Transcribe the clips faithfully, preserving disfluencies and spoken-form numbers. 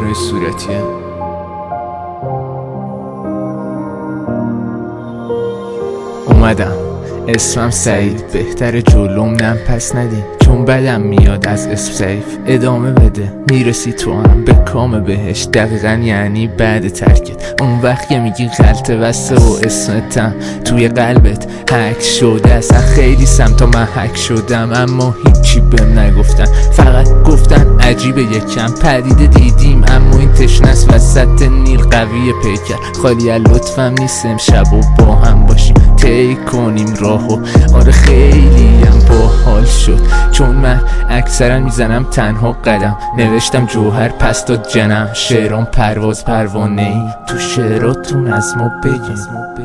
روی صورتیه. اومدم اسمم سعید، بهتر جلوم نم پس ندین، چون بدم میاد از اسم سیف. ادامه بده میرسی تو هم به کام بهش، دقیقا یعنی بعد ترکت. اون وقت که میگی غلطه بسته و اسمتم توی قلبت حک شده. اصلا خیلی سمتا من حک شدم اما هیچی بهم نگفتن، فقط گفتن عجیبه یکم پدیده دیدیم اما این تشنس وسط نیل قوی پیکر. خالی از لطفم نیست امشب و با هم باشیم طی کنیم راهو. آره خیلی هم باحال شد چون من اکثرا میزنم تنها قدم. نوشتم جوهر پس داد جنم، شعرام پرواز پروانه ای، تو شعراتون از ما بگین.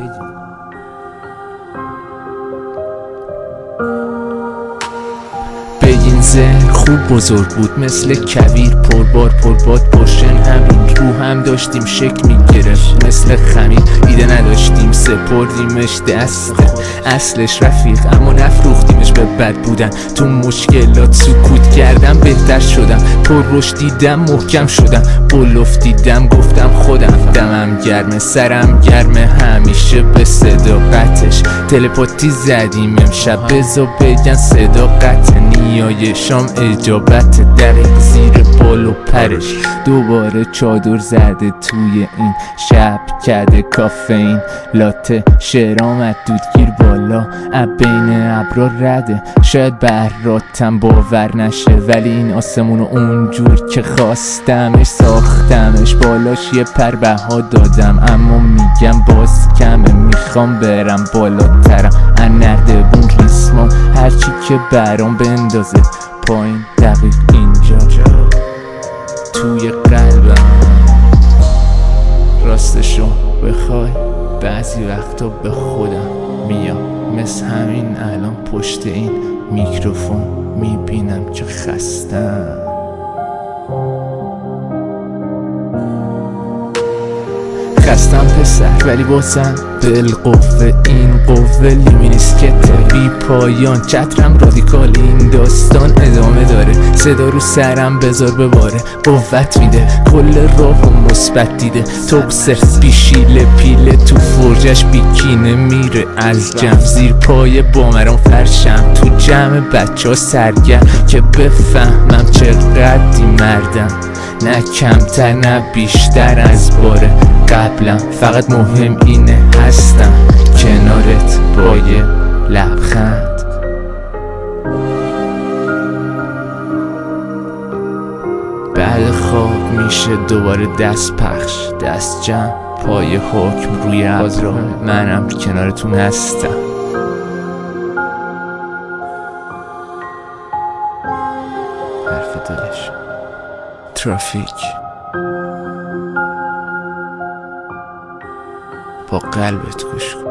بگین ذهن خوب بزرگ بود مثل کویر، پربار پرباد پشن همین رو هم داشتیم شک میگرفت مثل خمیر. ایده نداشتیم سپردیمش دست اصلش رفیق اما نفروختیمش به بد بودن. تو مشکلات سکوت کردم بهتر شدم، پر رشد دیدم محکم شدم، قلوف دیدم گفتم خودم. دمم گرمه سرم گرمه همیشه به صداقتش، تلپاتی زدیم امشب بزا بگن صداقت. نیای شام اجابت دقیق زیر بال و پرش، دوباره چادر زده توی این شب کده کافئین لاته. شعرام از دودگیر بالا اب بین ابرا رده، شاید براتم باور نشه ولی این آسمونو اونجور که خواستمش ساختمش. بالاش یه پر بها دادم اما میگم باز کمه، میخوام برم بالاترم نردبون ریسمان هرچی که برام بندازه پایین دقیق اینجا توی قلبم. راستشو بخوای بعضی وقتا به خودم میام مثل همین الان پشت این میکروفون میبینم که خستم. خستم پسر ولی بازم بالقوه، این قوه لیمینیسکته بی پایان. چترم رادیکال این داستان ادامه داره، صدا رو سرم بذار بباره قوت میده، کل راه و مثبت دیده. توکسر بیشیله پیله تو فرجش بیکینه میره از جمع، زیر پای بامران فرشم تو جمع بچه ها سرگرم که بفهمم چقدری مردم. نه کمتر نه بیشتر از باره قبلم، فقط مهم اینه هستم کنارت با یه لبخند. بعد خواب میشه دوباره دست پخش دست جمع پای حکم روی ابرا، منم کنارتون هستم. حرف دلش ترافیک با قلبت گوش کن.